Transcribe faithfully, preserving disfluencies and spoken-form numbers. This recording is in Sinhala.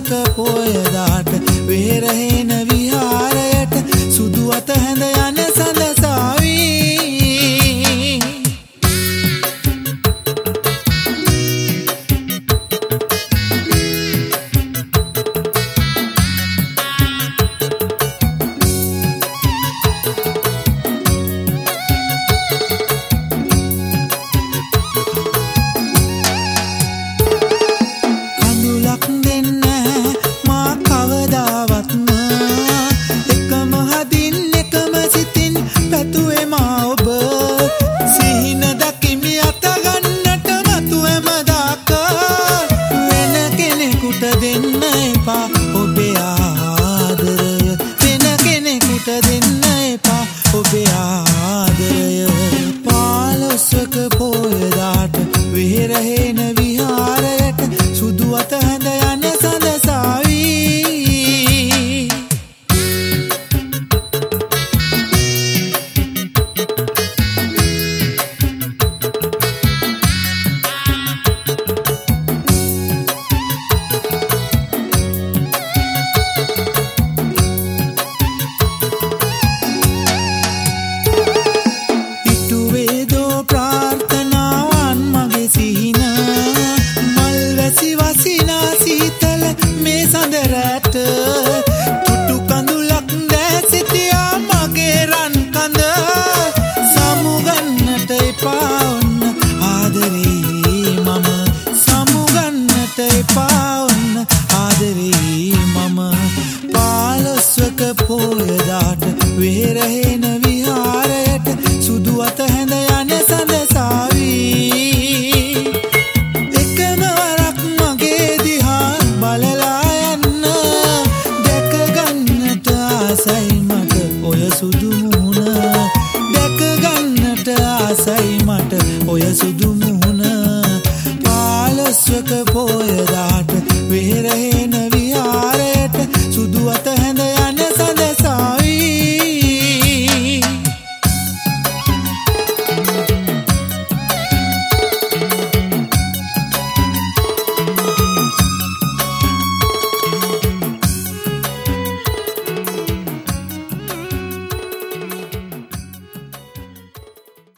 පොළොස්වක පොයදාට වෙහෙරහෙන විහාරයට සුදු අතහැඳ යන සඳසාවී පොළොස්වක පොයදාට වෙහෙරහෙන විහාරයට සුදු අතහැඳ යන සඳසාවී සඳරට තුටු කඳුලක් දැසිතියා මගේ රන් කඳ සමුගන්නට එපා ඔන්න ආදරේ මම සමුගන්නට එපා ඔන්න ආදරේ මම පොළොස්වක පොයදාට වෙහෙරහෙන විහාරයට සුදු අතහැඳ යන සඳසාවී එකම වරක් මගේ දිහා බලලා ආසයි මට ඔය සුදු මුහුණ දැක ගන්නට ආසයි මට ඔය සුදු මුහුණ පොළොස්වක පොයදාට වෙහෙරහෙන